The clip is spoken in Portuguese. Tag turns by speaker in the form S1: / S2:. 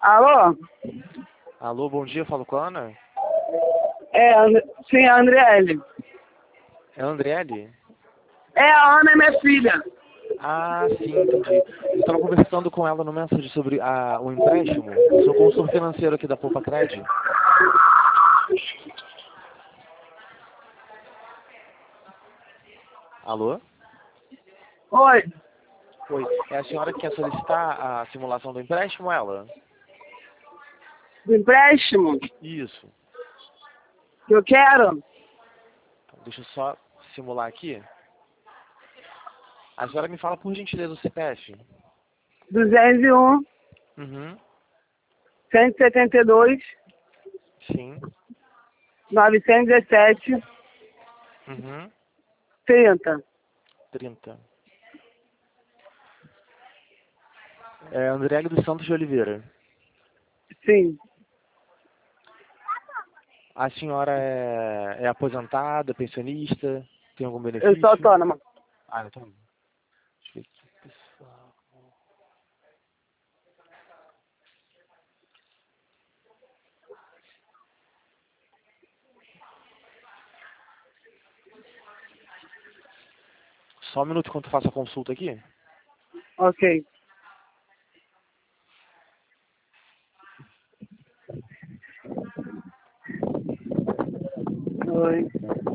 S1: Alô?
S2: Alô, bom dia, falo com a Ana?
S1: Sim, a Andriele.
S2: É a Andriele?
S1: A Ana é minha filha.
S2: Ah, sim, entendi. Eu estava conversando com ela no mensagem sobre o empréstimo. Sou consultor financeiro aqui da Poupa Cred. Alô?
S1: Oi.
S2: Oi, é a senhora que quer solicitar a simulação do empréstimo, ela?
S1: Do empréstimo
S2: Isso.
S1: que eu quero?
S2: Deixa eu só simular aqui. A senhora me fala, por gentileza, o CPF.
S1: 201,
S2: Uhum.
S1: 172,
S2: Sim.
S1: 917,
S2: Uhum.
S1: 30.
S2: 30. É Andriele dos Santos de Oliveira.
S1: Sim.
S2: A senhora é aposentada, pensionista? Tem algum
S1: Eu sou
S2: benefício?
S1: autônoma.
S2: Ah, então. Deixa eu ver aqui, pessoal. Só um minuto enquanto eu faço a consulta aqui.
S1: Ok. Oi.